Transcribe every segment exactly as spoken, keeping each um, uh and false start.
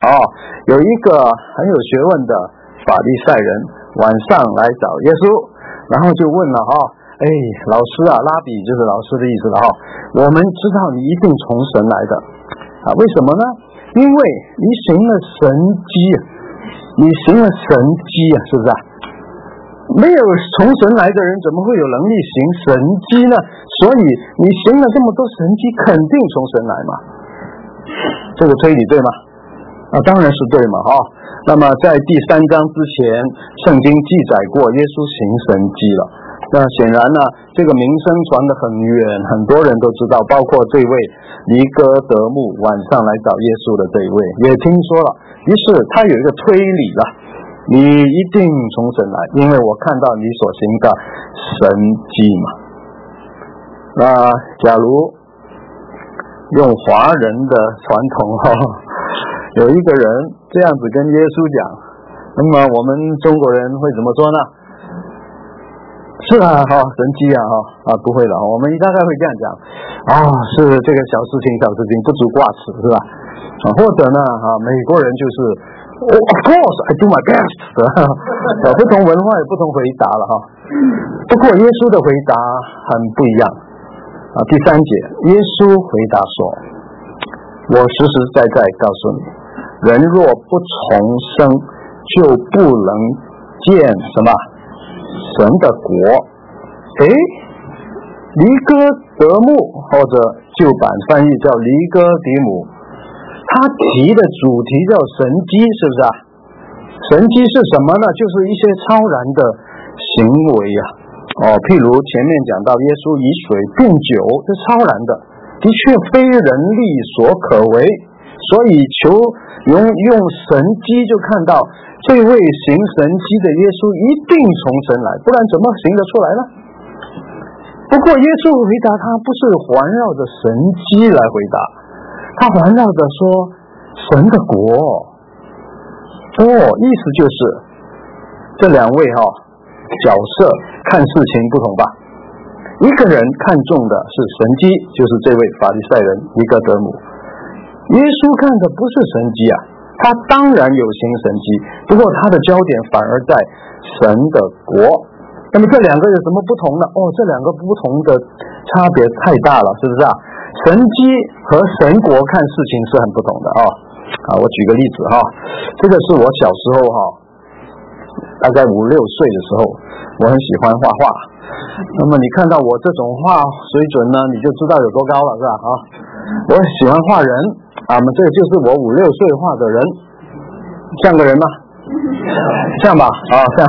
哦，有一个很有学问的法利赛人晚上来找耶稣，然后就问了哈、哦，哎，老师啊，拉比就是老师的意思了哈、哦，我们知道你一定从神来的啊，为什么呢？因为你行了神迹，你行了神迹啊，是不是啊？没有从神来的人怎么会有能力行神迹呢？所以你行了这么多神迹，肯定从神来嘛。这个推理对吗？啊，当然是对嘛，哈、哦。那么在第三章之前，圣经记载过耶稣行神迹了。那显然呢，这个名声传得很远，很多人都知道，包括这位尼哥德慕晚上来找耶稣的这一位也听说了。于是他有一个推理了，你一定从神来，因为我看到你所行的神迹嘛。那假如用华人的传统哈、哦，有一个人这样子跟耶稣讲，那么我们中国人会怎么说呢？是啊，哈、哦，神迹啊，哈、哦、啊，不会了，我们大概会这样讲，啊、哦，是这个小事情，小事情不足挂齿，是吧？啊，或者呢，啊，美国人就是 ，Oh, of course, I do my best， 啊，不同文化有不同回答了哈。不过耶稣的回答很不一样，啊，第三节，耶稣回答说：“我实实在在告诉你，人若不重生，就不能见什么？”神的国。诶，尼哥德慕或者旧版翻译叫尼哥底母，他提的主题叫神迹，是不是啊？神迹是什么呢？就是一些超然的行为啊。哦，譬如前面讲到耶稣以水变酒，是超然的，的确非人力所可为，所以求用用神迹就看到这位行神迹的耶稣一定从神来，不然怎么行得出来呢？不过耶稣回答他不是环绕着神迹来回答，他环绕着说神的国。哦，意思就是这两位哈、哦、角色看事情不同吧。一个人看重的是神迹，就是这位法利赛人尼哥德慕。耶稣看的不是神迹啊，他当然有行神迹，不过他的焦点反而在神的国。那么这两个有什么不同呢？哦，这两个不同的差别太大了，是不是啊？神迹和神国看事情是很不同的啊、哦。啊，我举个例子哈、哦，这个是我小时候哈、哦，大概五六岁的时候，我很喜欢画画。那么你看到我这种画水准呢，你就知道有多高了，是吧？啊，我喜欢画人。啊，那么这就是我五六岁画的人，像个人吗？像吧，啊，像。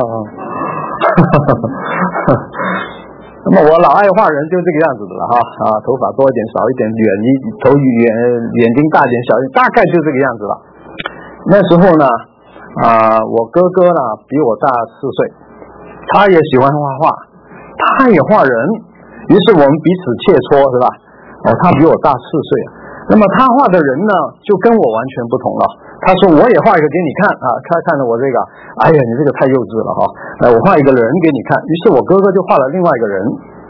那么我老爱画人，就这个样子的了哈，啊，头发多一点，少一点，眼一头眼眼睛大一点，小一点，大概就这个样子了。那时候呢，啊，我哥哥呢比我大四岁，他也喜欢画画，他也画人，于是我们彼此切磋，是吧？哦，他比我大四岁。那么他画的人呢，就跟我完全不同了。他说我也画一个给你看啊，他看了我这个，哎呀，你这个太幼稚了哈。那我画一个人给你看，于是我哥哥就画了另外一个人。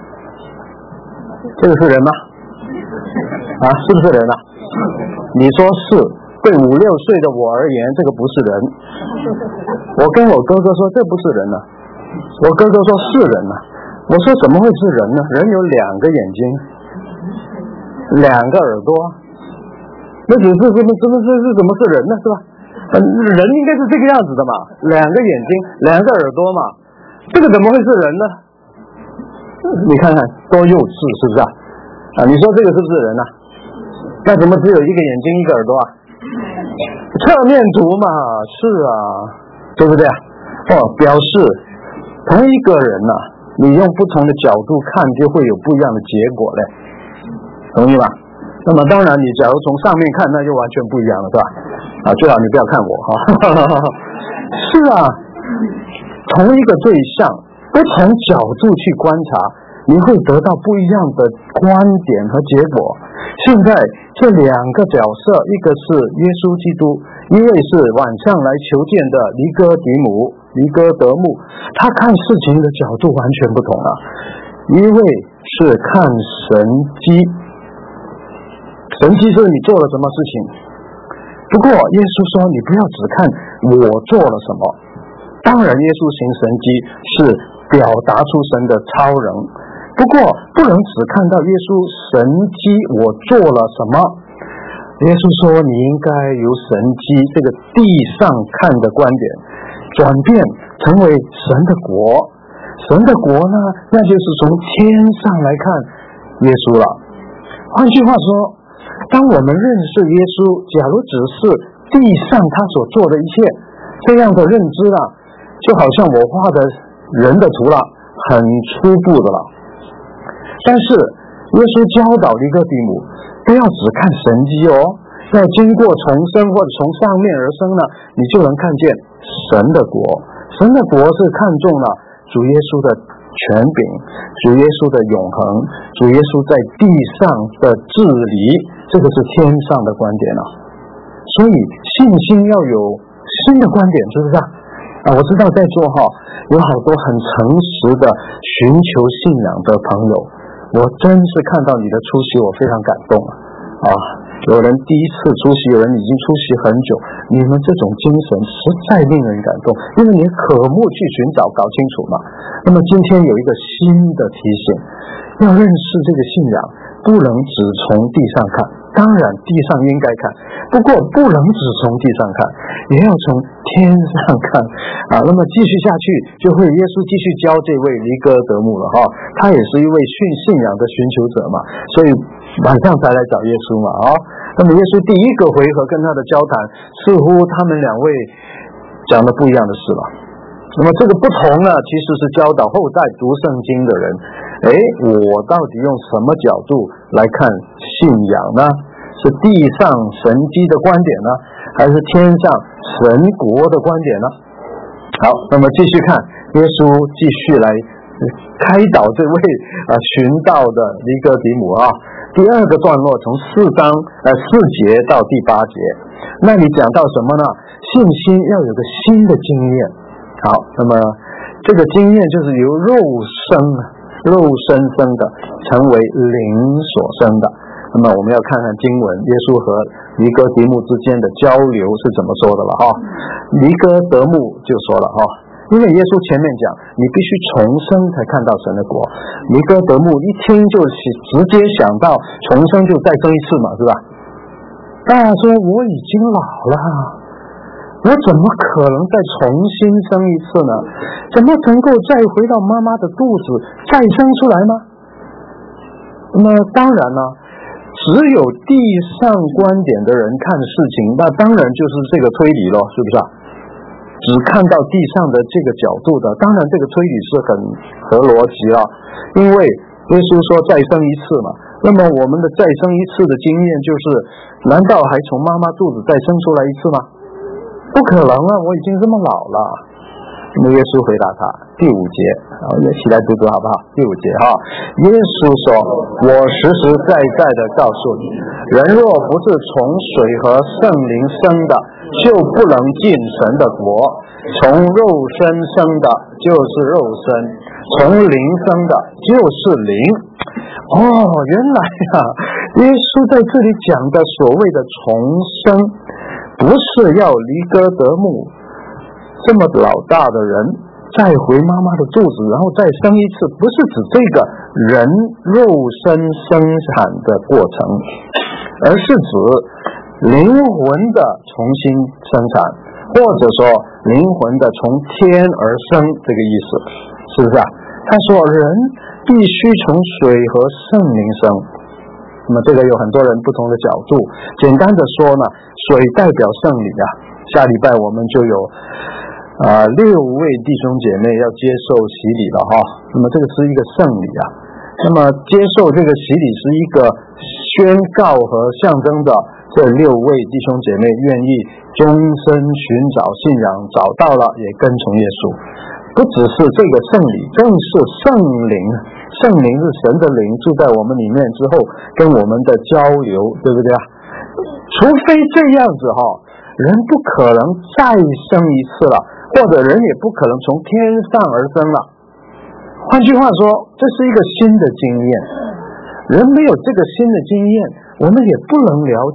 这个是人吗？啊，是不是人啊？你说是，对五六岁的我而言，这个不是人。我跟我哥哥说这不是人呢、啊，我哥哥说是人呢、啊。我说怎么会是人呢？人有两个眼睛，两个耳朵。那只是什么什么是是怎么是人呢？是吧？人应该是这个样子的嘛，两个眼睛，两个耳朵嘛，这个怎么会是人呢？你看看多幼稚，是不是啊？啊，你说这个是不是人啊？那怎么只有一个眼睛一个耳朵啊？侧面图嘛，是啊，对不对啊？哦，表示同一个人呐、啊，你用不同的角度看，就会有不一样的结果嘞，同意吧？那么当然，你假如从上面看，那就完全不一样了，是吧？啊，最好你不要看我哈。是啊，同一个对象，不同角度去观察，你会得到不一样的观点和结果。现在这两个角色，一个是耶稣基督，一位是晚上来求见的尼哥底母、尼哥德慕，他看事情的角度完全不同了。一位是看神迹。神迹是你做了什么事情， 不过耶稣说你不要只看我做了什么，当然耶稣行神迹是表达出神的超人，不过不能只看到耶稣神迹我做了什么。耶稣说你应该由神迹这个地上看的观点转变成为神的国，神的国呢，那就是从天上来看耶稣了。换句话说，当我们认识耶稣，假如只是地上他所做的一切这样的认知了，就好像我画的人的图了，很初步的了。但是耶稣教导尼哥底母不要只看神迹哦，要经过重生或者从上面而生呢，你就能看见神的国。神的国是看重了主耶稣的权柄，主耶稣的永恒，主耶稣在地上的治理，这个是天上的观点啊。所以信心要有新的观点，是不是啊？啊，我知道在座哈有好多很诚实的寻求信仰的朋友，我真是看到你的出席，我非常感动啊！啊，有人第一次出席，有人已经出席很久，你们这种精神实在令人感动，因为你渴慕去寻找，搞清楚嘛。那么今天有一个新的提醒，要认识这个信仰，不能只从地上看，当然地上应该看，不过不能只从地上看，也要从天上看啊。那么继续下去，就会耶稣继续教这位尼哥德慕了哈，他也是一位信信仰的寻求者嘛，所以晚上才来找耶稣嘛啊。那么耶稣第一个回合跟他的交谈，似乎他们两位讲的不一样的事了。那么这个不同呢，其实是教导后代读圣经的人，诶，我到底用什么角度来看信仰呢？是地上神迹的观点呢，还是天上神国的观点呢？好，那么继续看，耶稣继续来开导这位啊寻道的尼哥底母啊。第二个段落从四章呃四节到第八节，那你讲到什么呢？信心要有个新的经验。好，那么这个经验就是由肉生肉身生的，成为灵所生的。那么我们要看看经文，耶稣和尼哥底母之间的交流是怎么说的了哈。尼哥德慕就说了哈，因为耶稣前面讲你必须重生才看到神的国，尼哥德慕一听就直接想到重生就再生一次嘛，是吧？大家说我已经老了，我怎么可能再重新生一次呢？怎么能够再回到妈妈的肚子再生出来吗？那么当然呢，只有地上观点的人看事情，那当然就是这个推理咯，是不是啊？只看到地上的这个角度的，当然这个推理是很合逻辑了，因为耶稣说再生一次嘛。那么我们的再生一次的经验就是，难道还从妈妈肚子再生出来一次吗？不可能啊，我已经这么老了。那么耶稣回答他，第五节，也起来读读好不好？第五节哈，耶稣说：“我实实在在的告诉你，人若不是从水和圣灵生的，就不能进神的国。从肉身生的，就是肉身；从灵生的，就是灵。”哦，原来啊，耶稣在这里讲的所谓的重生，不是要尼哥德慕这么老大的人再回妈妈的肚子然后再生一次，不是指这个人肉身生产的过程，而是指灵魂的重新生产，或者说灵魂的从天而生，这个意思是不是啊？他说人必须从水和圣灵生。那么这个有很多人不同的角度，简单的说呢，水代表圣灵啊。下礼拜我们就有啊、呃、六位弟兄姐妹要接受洗礼了哈。那么这个是一个圣礼啊。那么接受这个洗礼是一个宣告和象征的，这六位弟兄姐妹愿意终身寻找信仰，找到了也跟从耶稣。不只是这个圣礼，更是圣灵。圣灵是神的灵住在我们里面之后跟我们的交流，对不对啊？除非这样子哈，人不可能再生一次了，或者人也不可能从天上而生了。换句话说，这是一个新的经验。人没有这个新的经验，我们也不能了解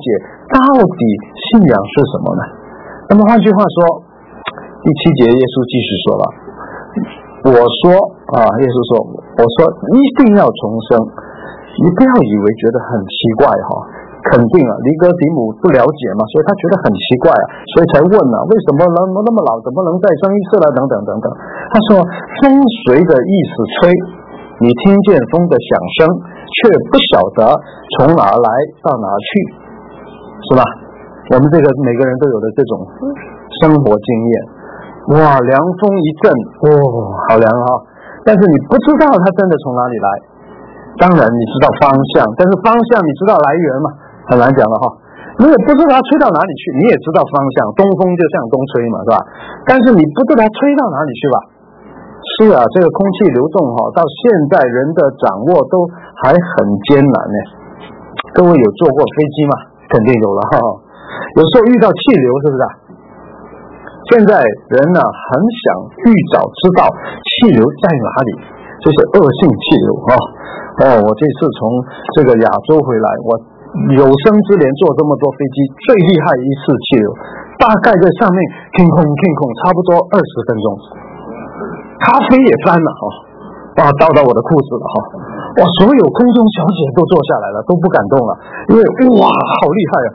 到底信仰是什么呢？那么换句话说，第七节耶稣继续说了，我说啊，耶稣说，我说一定要重生，你不要以为觉得很奇怪哈，肯定啊，尼哥底母不了解嘛，所以他觉得很奇怪啊，所以才问啊，为什么能那么老，怎么能再生一次了？等等等等。他说，风随着意思吹，你听见风的响声，却不晓得从哪来到哪去，是吧？我们这个每个人都有的这种生活经验。哇，凉风一阵，哦，好凉啊！但是你不知道它真的从哪里来。当然你知道方向，但是方向你知道来源嘛？很难讲了哈。你也不知道它吹到哪里去，你也知道方向，东风就向东吹嘛，是吧？但是你不知道它吹到哪里去吧？是啊，这个空气流动哈，到现在人的掌握都还很艰难呢。各位有坐过飞机吗？肯定有了哈。有时候遇到气流，是不是啊？现在人呢很想预早知道气流在哪里，这是恶性气流啊！哦，我这次从这个亚洲回来，我有生之年坐这么多飞机，最厉害一次气流，大概在上面天空天空差不多二十分钟，咖啡也翻了哈，哇，倒到我的裤子了哈！哇，所有空中小姐都坐下来了，都不敢动了，因为哇，好厉害啊！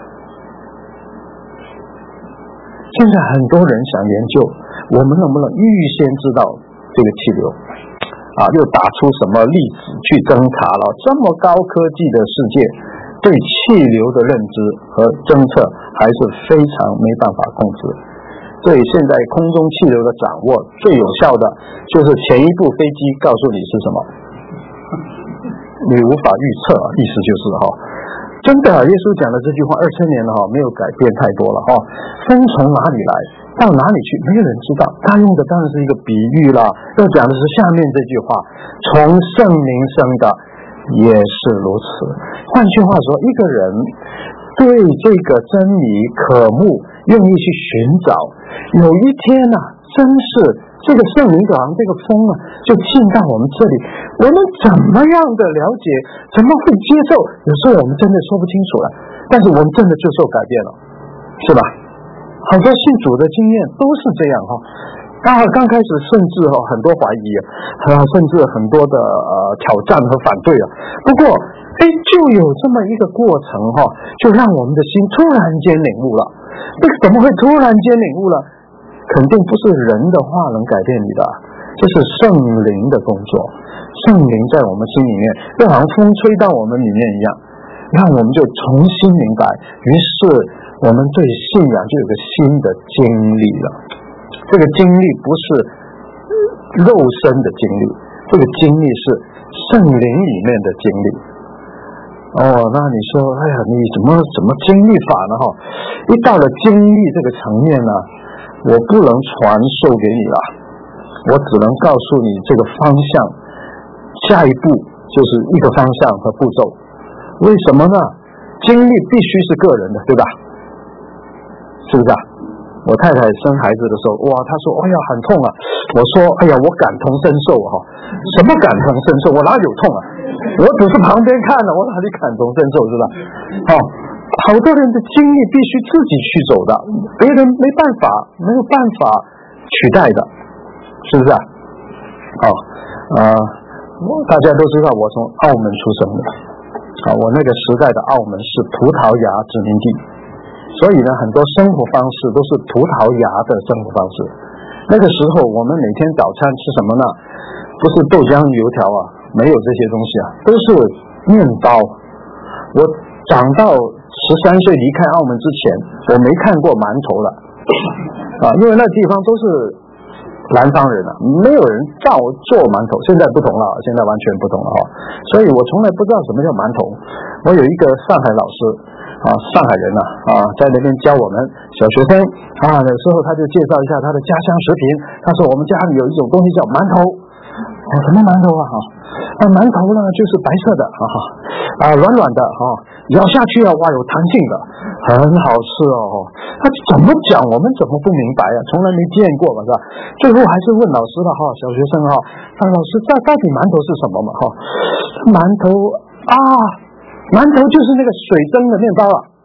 现在很多人想研究，我们能不能预先知道这个气流啊？又打出什么粒子去侦查了？这么高科技的世界，对气流的认知和侦测还是非常没办法控制。所以现在空中气流的掌握最有效的，就是前一部飞机告诉你是什么，你无法预测，意思就是哈。真的，耶稣讲的这句话二千年了哈，没有改变太多了哈。风从哪里来，到哪里去，没有人知道。他用的当然是一个比喻啦，要讲的是下面这句话：从圣灵生的也是如此。换句话说，一个人对这个真理渴慕，愿意去寻找，有一天啊，真是这个圣灵就好像这个风啊，就进到我们这里，我们怎么样的了解，怎么会接受？有时候我们真的说不清楚了，但是我们真的就受改变了，是吧？好多信主的经验都是这样哈。啊，刚开始甚至哈很多怀疑啊，甚至很多的呃挑战和反对啊。不过，哎，就有这么一个过程哈，就让我们的心突然间领悟了。这个怎么会突然间领悟了？肯定不是人的话能改变你的，这是圣灵的工作。圣灵在我们心里面，就好像风吹到我们里面一样，让我们就重新明白。于是我们对信仰就有个新的经历了。这个经历不是肉身的经历，这个经历是圣灵里面的经历。哦，那你说，哎呀，你怎么怎么经历法呢？哈，一到了经历这个层面呢，我不能传授给你了，我只能告诉你这个方向，下一步就是一个方向和步骤。为什么呢？经历必须是个人的，对吧？是不是啊？我太太生孩子的时候，哇，她说，哎呀，很痛啊。我说，哎呀，我感同身受哈。什么感同身受？我哪有痛啊？我只是旁边看了，我哪里感同身受，是吧？好、哦，好多人的经历必须自己去走的，别人没办法，没有办法取代的，是不是啊？好、哦，呃，大家都知道我从澳门出生的，啊，我那个时代的澳门是葡萄牙殖民地。所以呢，很多生活方式都是葡萄牙的生活方式。那个时候，我们每天早餐吃什么呢？不是豆浆油条啊，没有这些东西啊，都是面包。我长到十三岁离开澳门之前，我没看过馒头了啊，因为那地方都是南方人啊，没有人照做馒头。现在不同了，现在完全不同了哈。所以我从来不知道什么叫馒头。我有一个上海老师。啊，上海人呐、啊，啊，在那边教我们小学生啊，有时候他就介绍一下他的家乡食品。他说我们家里有一种东西叫馒头，啊，什么馒头啊？哈，啊，馒头呢就是白色的，哈、啊，啊，软软的，哈、啊，咬下去啊，哇，有弹性的，很好吃哦。他怎么讲我们怎么不明白啊？从来没见过嘛，是吧？最后还是问老师了哈，小学生哈，啊，老师这到底馒头是什么嘛？哈，馒头啊。馒头就是那个水蒸的面包啊，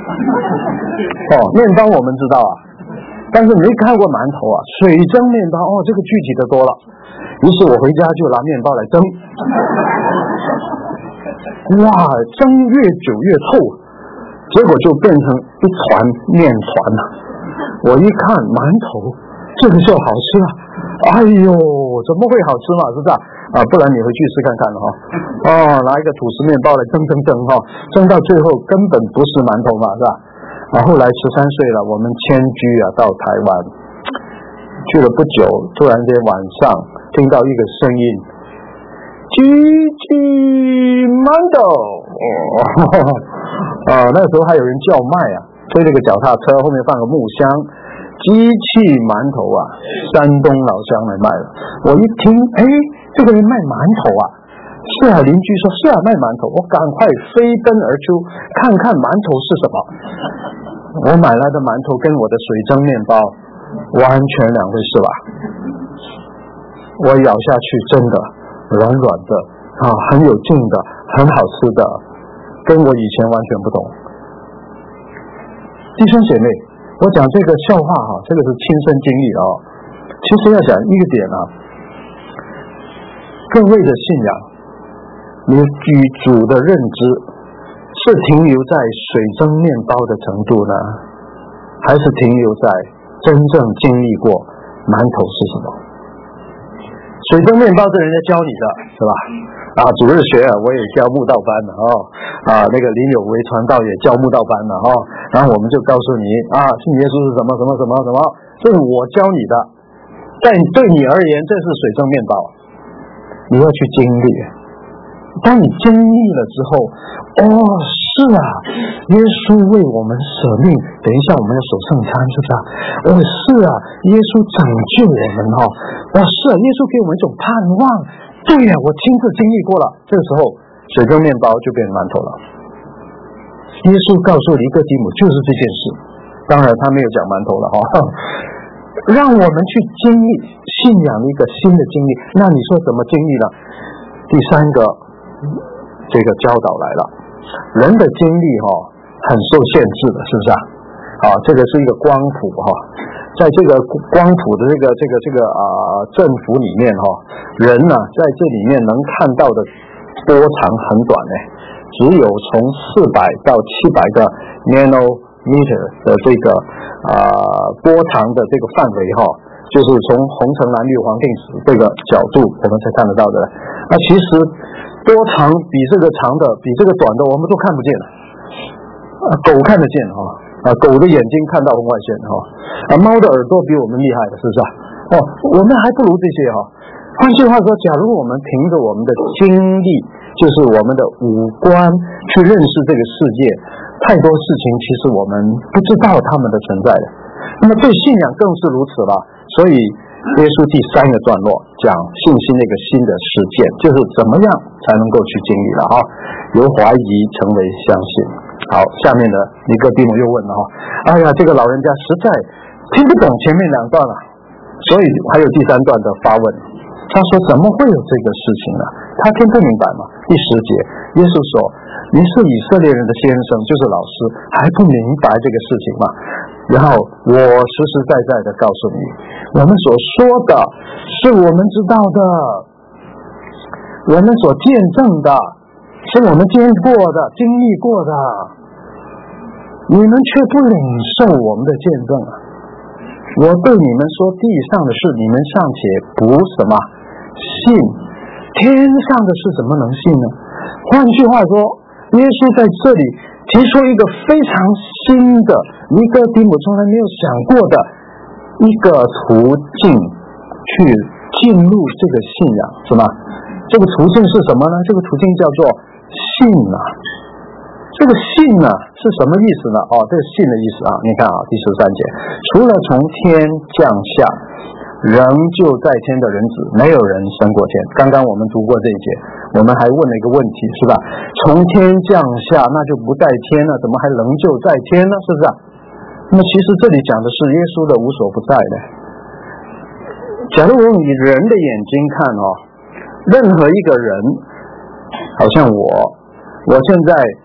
哦，面包我们知道啊，但是没看过馒头啊。水蒸面包，哦，这个具体的多了。于是我回家就拿面包来蒸，哇，蒸越久越臭，结果就变成一团面团了。我一看馒头，这个就好吃了。哎呦，怎么会好吃嘛？是不是啊？啊，不然你回去试看看哈。哦，拿一个吐司面包来蒸蒸蒸哈，蒸到最后根本不是馒头嘛，是吧？啊，后来十三岁了，我们迁居啊到台湾，去了不久，突然间晚上听到一个声音，鸡鸡馒头，哦，啊，那时候还有人叫卖啊，推了个脚踏车，后面放个木箱，机器馒头啊，山东老乡来卖了。我一听，哎，这个人卖馒头啊，是啊，邻居说是啊，卖馒头，我赶快飞奔而出，看看馒头是什么。我买来的馒头跟我的水蒸面包完全两回事吧。我咬下去真的软软的啊，很有劲的，很好吃的，跟我以前完全不同。弟兄姐妹，我讲这个笑话哈，这个是亲身经历啊。其实要讲一个点啊，各位的信仰，你与主的认知是停留在水蒸面包的程度呢，还是停留在真正经历过馒头是什么？水蒸面包是人家教你的，是吧？啊，主日学啊，我也教慕道班的哦。啊，那个林有为传道也教慕道班的哦。然后我们就告诉你啊，信耶稣是什么什么什么什么，这是我教你的。但对你而言，这是水蒸面包，你要去经历。当你经历了之后，哦，是啊，耶稣为我们舍命，等一下我们要守圣餐，是不是啊？哦，是啊，耶稣拯救我们哦，哦，是啊，耶稣给我们一种盼望。对呀、啊，我亲自经历过了。这个时候，水蒸面包就变成馒头了。耶稣告诉尼哥底母就是这件事，当然他没有讲馒头了哈、哦，让我们去经历信仰的一个新的经历。那你说怎么经历呢？第三个。这个教导来了，人的经历哈、哦、很受限制的，是不是啊？啊，这个是一个光谱哈、哦，在这个光谱的这个这个这个啊振幅里面哈、哦，人呢、啊、在这里面能看到的波长很短呢，只有从四百到七百个 nanometer 的这个啊波长的这个范围哈、哦，就是从红橙蓝绿黄靛紫这个角度我们才看得到的。那其实多长比这个长的比这个短的我们都看不见了，啊，狗看得见哈、哦，啊，狗的眼睛看到红外线哈、哦，啊，猫的耳朵比我们厉害的，是不是啊？哦，我们还不如这些哈、哦。换句话说，假如我们凭着我们的经历，就是我们的五官去认识这个世界，太多事情其实我们不知道他们的存在的。那么对信仰更是如此了，所以耶稣第三个段落讲信心的一个新的实践，就是怎么样才能够去经历了哈，由怀疑成为相信。好，下面的尼哥底母又问了哈，哎呀，这个老人家实在听不懂前面两段了，所以还有第三段的发问。他说怎么会有这个事情呢？他听不明白嘛。第十节，耶稣说：“你是以色列人的先生，就是老师，还不明白这个事情吗？”然后我实实在在的告诉你，我们所说的是我们知道的，我们所见证的，是我们经过的、经历过的，你们却不领受我们的见证啊！我对你们说地上的事，你们尚且不什么信，天上的事怎么能信呢？换句话说，耶稣在这里提出一个非常新的尼哥底母从来没有想过的一个途径去进入这个信仰，是吗？这个途径是什么呢？这个途径叫做信啊。这个信呢是什么意思呢？哦，这个信的意思啊，你看啊，第十三节，除了从天降下仍旧在天的人子，没有人升过天。刚刚我们读过这一节，我们还问了一个问题，是吧？从天降下，那就不在天了，怎么还仍旧在天呢？是不是啊？那么其实这里讲的是耶稣的无所不在的。假如我用你人的眼睛看哦，任何一个人，好像我，我现在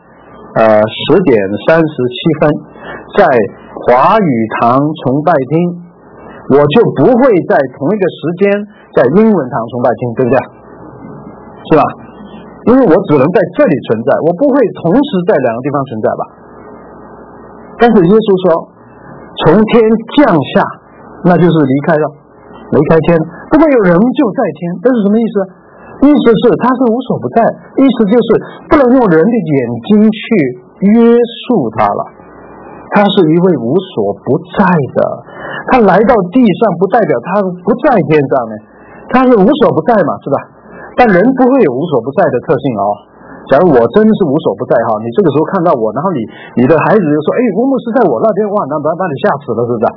呃十点三十七分，在华语堂崇拜厅，我就不会在同一个时间在英文堂崇拜厅，对不对？是吧？因为我只能在这里存在，我不会同时在两个地方存在吧。但是耶稣说从天降下，那就是离开了离开天，不过有人就在天，这是什么意思？意思是他是无所不在，意思就是不能用人的眼睛去约束他了，他是一位无所不在的，他来到地上不代表他不在天上呢，他是无所不在嘛，是吧？但人不会有无所不在的特性哦。假如我真是无所不在哈，你这个时候看到我，然后你你的孩子就说：“哎，吴牧师在我那边，哇，那把把你吓死了，是不是？”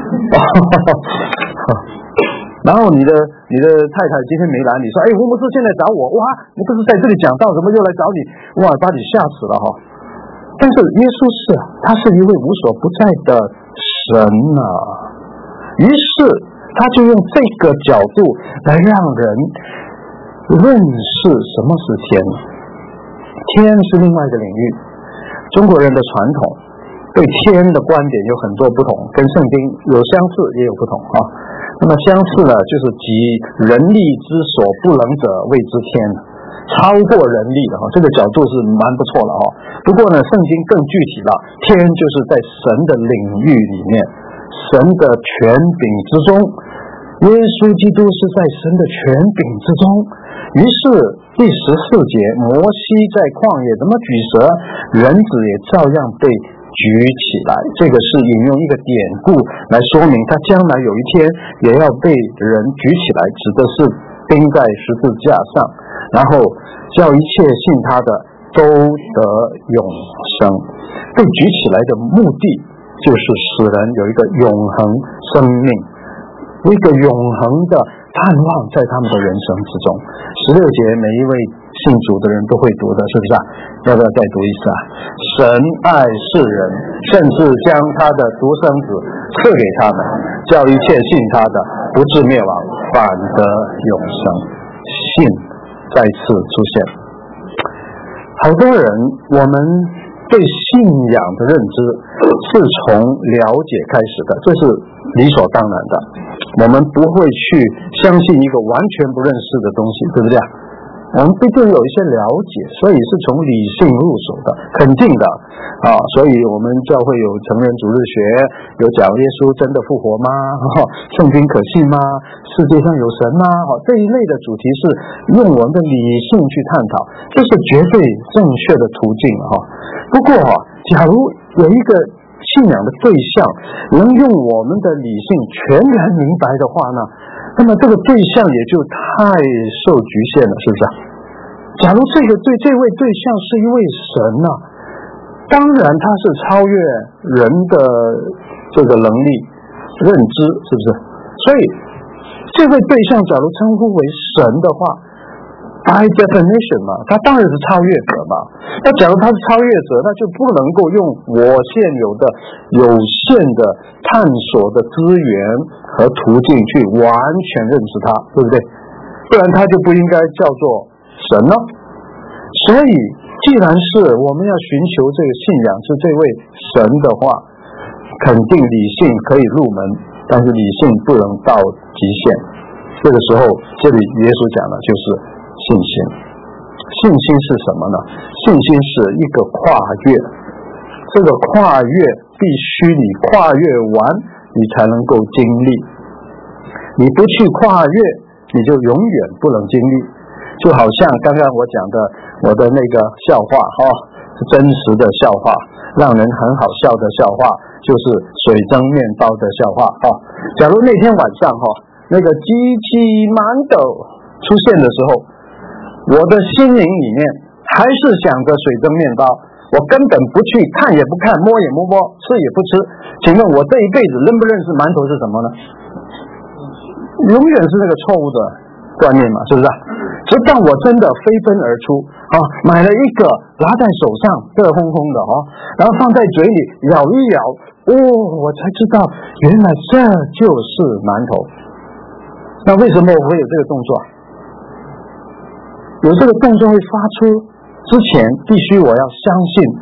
然后你的你的太太今天没来，你说：“哎，吴牧师现在找我，哇，你不是在这里讲道，怎么又来找你？哇，把你吓死了哈！”但是耶稣是啊，他是一位无所不在的神啊。于是他就用这个角度来让人认识什么是天。天是另外一个领域，中国人的传统对天的观点有很多不同，跟圣经有相似也有不同啊。那么相似呢，就是集人力之所不能者谓之天，超过人力的哈，这个角度是蛮不错的哈。不过呢，圣经更具体了，天就是在神的领域里面，神的权柄之中，耶稣基督是在神的权柄之中。于是第十四节，摩西在旷野怎么举蛇，人子也照样被举起来。这个是引用一个典故来说明他将来有一天也要被人举起来，指的是钉在十字架上，然后叫一切信他的都得永生。被举起来的目的就是使人有一个永恒生命，一个永恒的盼望在他们的人生之中。十六节每一位信主的人都会读的，是不是啊？要不要再读一次啊？神爱世人，甚至将他的独生子赐给他们，叫一切信他的不至灭亡，反得永生。信再次出现。好多人我们对信仰的认知是从了解开始的，这是理所当然的，我们不会去相信一个完全不认识的东西，对不对？我们必定有一些了解，所以是从理性入手的，肯定的啊。所以我们教会有成人主日学，有讲耶稣真的复活吗？啊、圣经可信吗？世界上有神吗？啊、这一类的主题是用我们的理性去探讨，这是绝对正确的途径啊。不过、啊、假如有一个信仰的对象能用我们的理性全然明白的话呢，那么这个对象也就太受局限了，是不是啊？假如这个对这位对象是一位神啊，当然他是超越人的这个能力认知，是不是？所以这位对象假如称呼为神的话， by definition 嘛，他当然是超越者嘛。那假如他是超越者，那就不能够用我现有的有限的探索的资源和途径去完全认识他，对不对？不然他就不应该叫做神了。所以既然是我们要寻求这个信仰是这位神的话，肯定理性可以入门，但是理性不能到极限。这个时候这里耶稣讲的就是信心。信心是什么呢？信心是一个跨越，这个跨越必须你跨越完你才能够经历，你不去跨越你就永远不能经历。就好像刚刚我讲的我的那个笑话、哦、是真实的笑话，让人很好笑的笑话，就是水蒸面包的笑话、哦、假如那天晚上、哦、那个机器馒头出现的时候，我的心灵里面还是想着水蒸面包，我根本不去看也不看，摸也不摸，吃也不吃。请问我这一辈子认不认识馒头是什么呢？永远是那个错误的观念嘛，是不是？直到我真的飞奔而出啊，买了一个拿在手上热烘烘的哦，然后放在嘴里咬一咬，哦，我才知道原来这就是馒头。那为什么我会有这个动作？有这个动作会发出之前，必须我要相信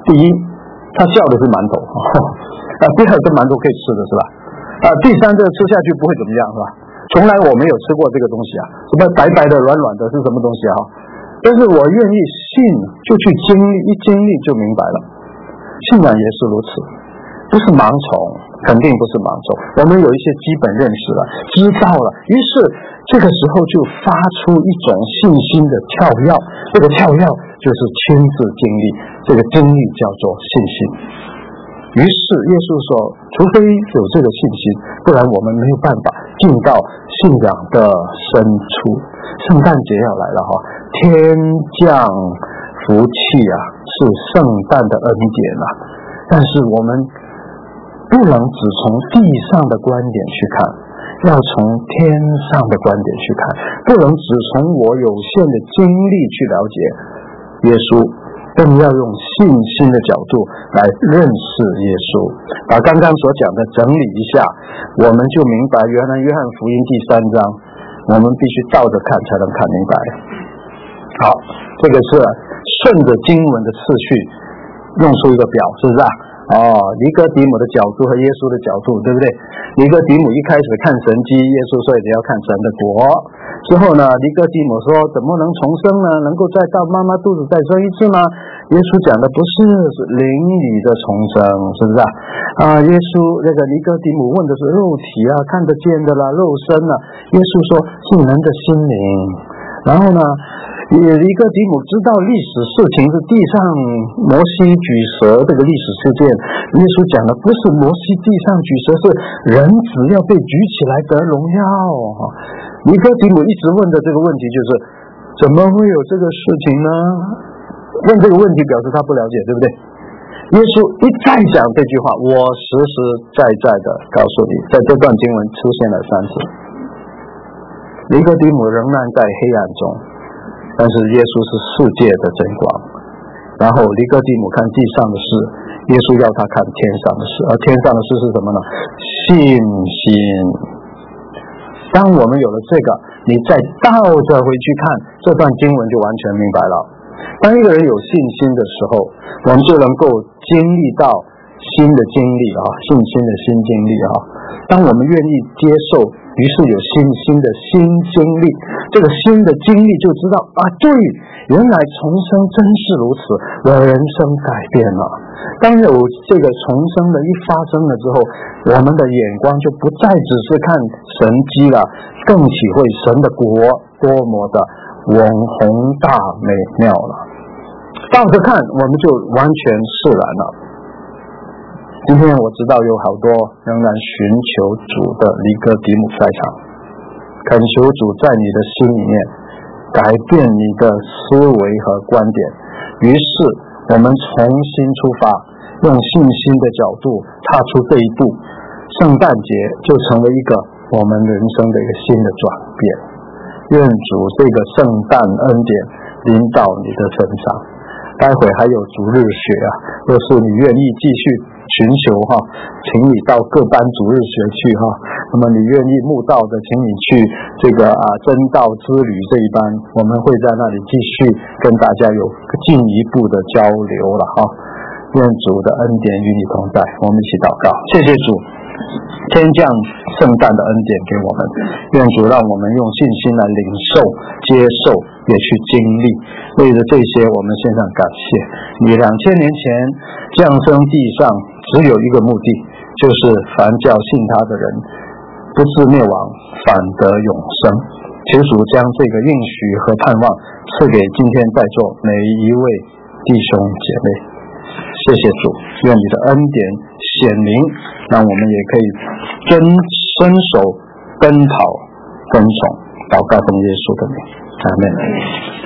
第一，他叫的是馒头啊，第二，这馒头可以吃的是吧？啊，第三，这吃下去不会怎么样是吧？从来我没有吃过这个东西啊，什么白白的、软软的是什么东西啊？但是我愿意信，就去经历，一经历就明白了。信仰也是如此，不是盲从，肯定不是盲从。我们有一些基本认识了，知道了，于是这个时候就发出一种信心的跳跃，这个跳跃就是亲自经历，这个经历叫做信心。于是耶稣说，除非有这个信心，不然我们没有办法进到信仰的深处。圣诞节要来了哈，天降福气啊，是圣诞的恩典啊。但是我们不能只从地上的观点去看，要从天上的观点去看，不能只从我有限的经历去了解耶稣，更要用信心的角度来认识耶稣。把刚刚所讲的整理一下，我们就明白原来约翰福音第三章我们必须倒着看才能看明白。好，这个是顺着经文的次序用出一个表，是不是啊？哦，尼哥底母的角度和耶稣的角度，对不对？尼哥底母一开始看神迹，耶稣说你要看神的国。之后呢，尼哥底母说怎么能重生呢？能够再到妈妈肚子再生一次吗？耶稣讲的不是是灵里的重生，是不是啊？啊，耶稣那个尼哥底母问的是肉体啊，看得见的啦，肉身啊。耶稣说是人的心灵。然后呢，尼哥底母知道历史事情是地上摩西举蛇这个历史事件，耶稣讲的不是摩西地上举蛇，是人只要被举起来得荣耀。尼哥底母一直问的这个问题就是怎么会有这个事情呢？问这个问题表示他不了解，对不对？耶稣一再讲这句话，我实实在在的告诉你，在这段经文出现了三次。尼哥底母仍然在黑暗中，但是耶稣是世界的真光。然后尼哥底母看地上的事，耶稣要他看天上的事，而天上的事是什么呢？信心。当我们有了这个，你再倒着回去看这段经文就完全明白了。当一个人有信心的时候，我们就能够经历到新的经历啊，信心的新经历啊。当我们愿意接受，于是有信心的新经历，这个新的经历就知道啊，对，原来重生真是如此，我的人生改变了。当有这个重生的一发生了之后，我们的眼光就不再只是看神迹了，更体会神的国多么的宏大美妙了。倒着看，我们就完全释然了。今天我知道有好多仍然寻求主的尼哥底母在场，恳求主在你的心里面改变你的思维和观点。于是我们重新出发，用信心的角度踏出这一步，圣诞节就成为一个我们人生的一个新的转变。愿主这个圣诞恩典临到你的身上。待会还有主日学啊，若是你愿意继续寻求哈，请你到各班主日学去哈。那么你愿意慕道的，请你去这个啊真道之旅这一班，我们会在那里继续跟大家有进一步的交流了哈。愿主的恩典与你同在，我们一起祷告。谢谢主，天降圣诞的恩典给我们，愿主让我们用信心来领受、接受，也去经历。为了这些，我们献上感谢。你两千年前降生地上，只有一个目的，就是凡叫信他的人，不至灭亡，反得永生。求主将这个应许和盼望赐给今天在座每一位弟兄姐妹。谢谢主，愿你的恩典显明，让我们也可以遵伸手奔跑跟从。祷告奉耶稣的名，阿们。